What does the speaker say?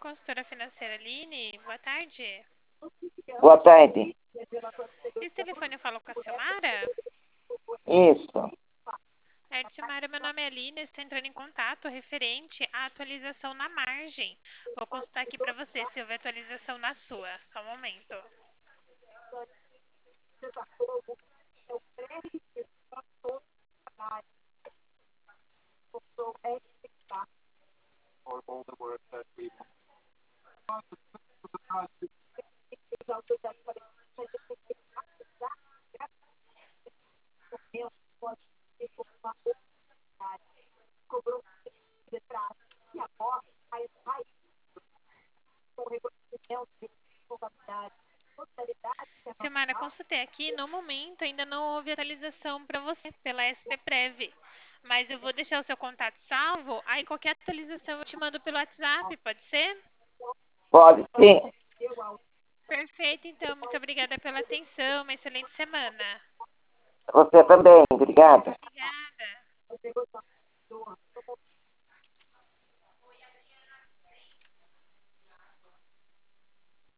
consultora financeira Aline. Boa tarde. Boa tarde. Esse telefone eu falo com a Silmara? Isso. Silmara, meu nome é Aline, estou entrando em contato referente à atualização na margem. Vou consultar aqui para você se houve atualização na sua. Só um momento. Silmara, consultei aqui, no momento ainda não houve atualização para você pela SPPrev, mas eu vou deixar o seu contato salvo, aí qualquer atualização eu te mando pelo WhatsApp, pode ser? Pode sim. Perfeito, então, muito obrigada pela atenção, uma excelente semana. Você também. Obrigada. Obrigada.